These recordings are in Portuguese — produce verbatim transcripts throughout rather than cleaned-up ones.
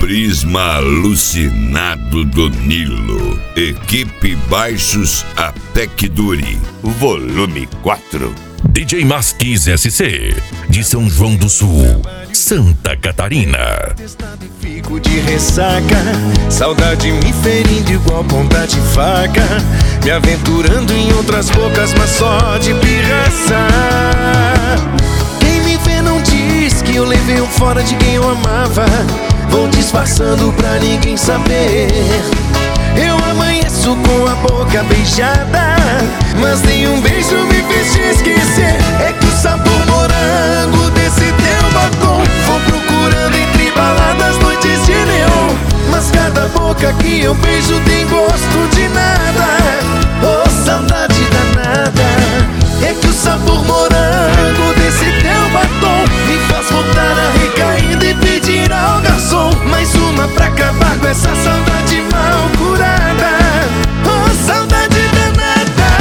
Turisma alucinado do Nilo. Equipe Baixos até que dure. Volume quatro. D J Masquis S C, de São João do Sul, Santa Catarina. Fico de ressaca, saudade me ferindo igual ponta de faca, me aventurando em outras bocas, mas só de pirraça. Quem me vê não diz que eu levei um fora de quem eu amava. Vou disfarçando pra ninguém saber. Eu amanheço com a boca beijada, mas nenhum beijo me fez te esquecer. É que o sabor morango desse teu batom vou procurando entre baladas, noites de neon, mas cada boca que eu beijo tem gosto de nada. Oh, saudade danada. É que o sabor morango desse teu batom me faz voltar a recaída e pedir ao garçom mais uma pra acabar com essa saudade mal curada. Oh, saudade danada.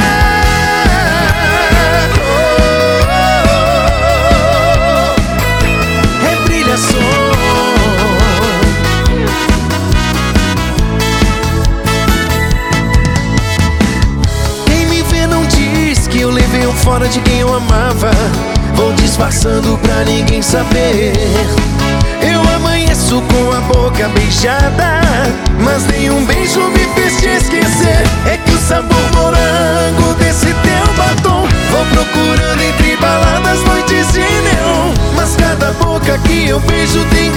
Oh, oh, oh. É brilhação. Quem me vê não diz que eu levei um fora de quem eu amava. Vou disfarçando pra ninguém saber. Eu amanheço com a boca beijada, mas nenhum beijo me fez te esquecer. É que o sabor morango desse teu batom vou procurando entre baladas, noites de neon, mas cada boca que eu beijo tem